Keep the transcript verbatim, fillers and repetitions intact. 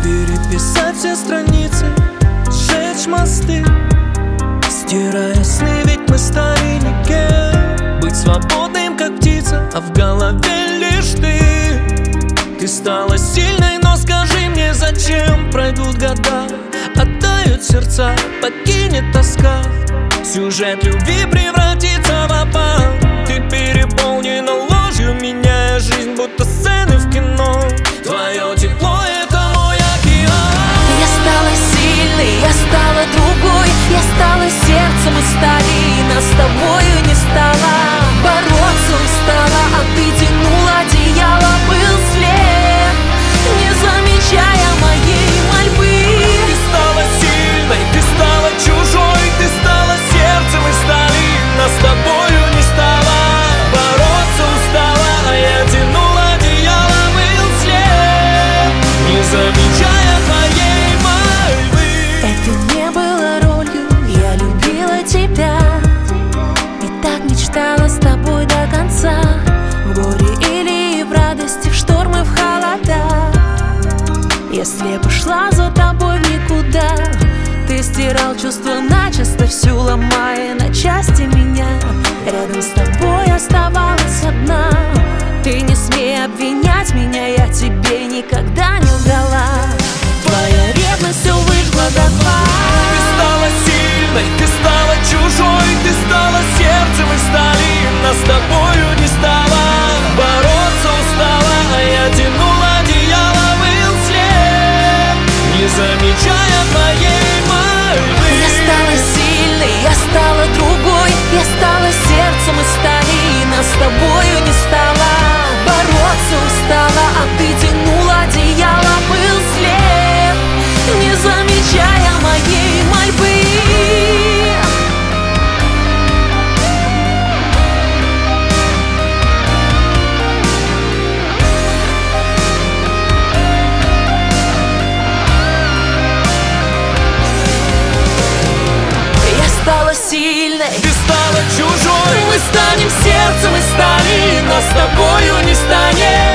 Переписать все страницы, сжечь мосты, стирая сны, ведь мы стали никем. Быть свободным, как птица, а в голове лишь ты. Ты стала сильной, но скажи мне, зачем? Пройдут года, оттают сердца, покинет тоска. Сюжет любви превратится в опал. Ты переполнена ложью, меняя жизнь, будто сцены в кино. Твое тепло — это мой океан. Я стала сильной, я стала другой. Я стала сердцем и стали, и нас с тобою не стало. Бороться устала, а ты тянула одеяло, был след, не замечая моей мольбы. Ты стала сильной, ты стала чужой. Ты стала сердцем и стали, и нас с тобою не стало. Бороться устала, а я тянула одеяло, был след, не замечая твоей мольбы. Это не было ролью, я любила тебя и так мечтала с тобой до конца. В горе или в радости, в штормы, в холода. Я слепо шла за тобой в никуда. Ты стирал чувства начисто, всю ломая на части меня. Рядом с тобой оставалась одна. Ты не смей обвинять меня, я тебе никогда не лгала. Твоя ревность все выжгла дотла. Ты стала сильной, ты стала чужой. Ты стала сердцем и стали, и нас с тобою не стало. Бороться устала, а я тянула одеяло, был след, не замечая твоей мольбы. Я стала сильной, я стала другой. Я стала сердцем и стали, и нас с тобою не стало. Бороться устала, а ты тянула одеяло, был след, не замечая моей мольбы. Стала сильной, ты стала чужой. мы станем сердцем и стали, и нас с тобою не станет.